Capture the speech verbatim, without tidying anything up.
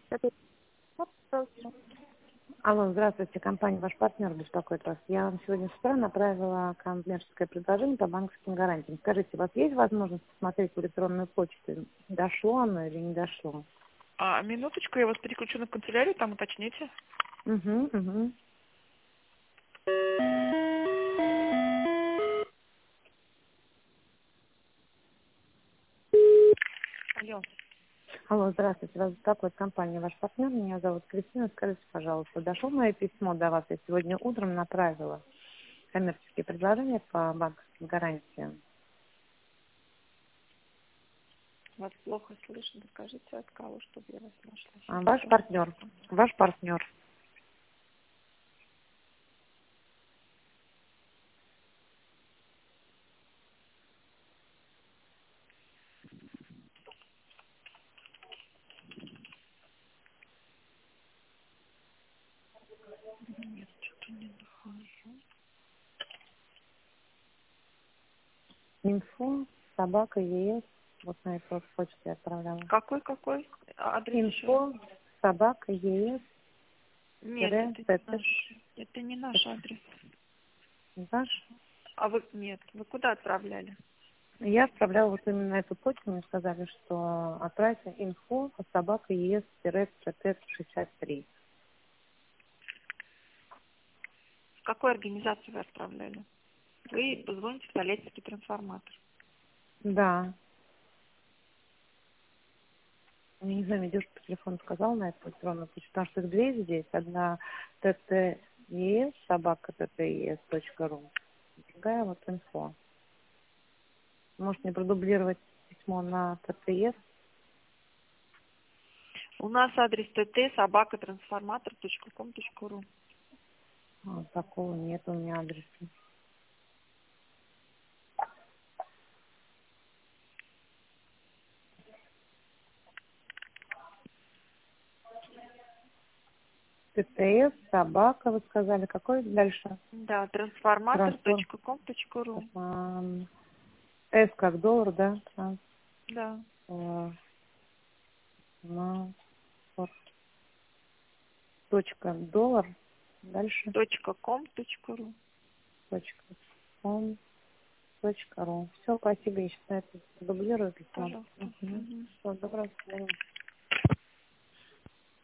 Это вопрос. Алло, здравствуйте, компания «Ваш партнер» беспокоит вас. Я вам сегодня с утра направила коммерческое предложение по банковским гарантиям. Скажите, у вас есть возможность посмотреть в электронную почту, дошло оно или не дошло? А, минуточку, я вас переключу на канцелярию, там уточните. Угу, угу. Алло. Алло, здравствуйте, вас беспокоит компания «Ваш партнер». Меня зовут Кристина. Скажите, пожалуйста, дошло мое письмо до вас? Я сегодня утром направила коммерческие предложения по банковским гарантиям. Вас плохо слышно. Скажите, от кого, чтобы я вас нашла. А, Сейчас, Ваш секунду. партнер, ваш партнер. Нет, что-то не нахожу. Инфо, собака, ЕС. Вот на эту почту я отправляла. Какой, какой? А, Адрес еще раз. Инфо, собака, ЕС, Нет, тире, это не ТТ. наш. Это не наш адрес. Ваш. А вы, нет, вы куда отправляли? Я отправляла вот именно эту почту, мне сказали, что отправьте инфо, собака, ЕС, тире, ТТ шестьдесят три. В какой организации вы отправляли? Вы позвоните в Толецкий трансформатор. Да. Я не знаю, мне девушка по телефону сказала на эту электронную почту, потому что их две здесь. Одна ТТЕС, собака ТТЕС точка ру, другая вот инфо. Может мне продублировать письмо на ТТЕС? У нас адрес tt собака трансформатор точка ком точка ру. А, такого нет у меня адреса. ТТС, собака, вы сказали. Какой дальше? Да, трансформатор Транспорт. точка ком точка ру. Ам, С как доллар, да? Да. Транспорт. Точка доллар. Дальше. точка ком точка ру. Точка ком. Точка ру. Все, спасибо. Я сейчас на это дублирую письмо. Пожалуйста. Угу. Мгм. Все, доброго свидания.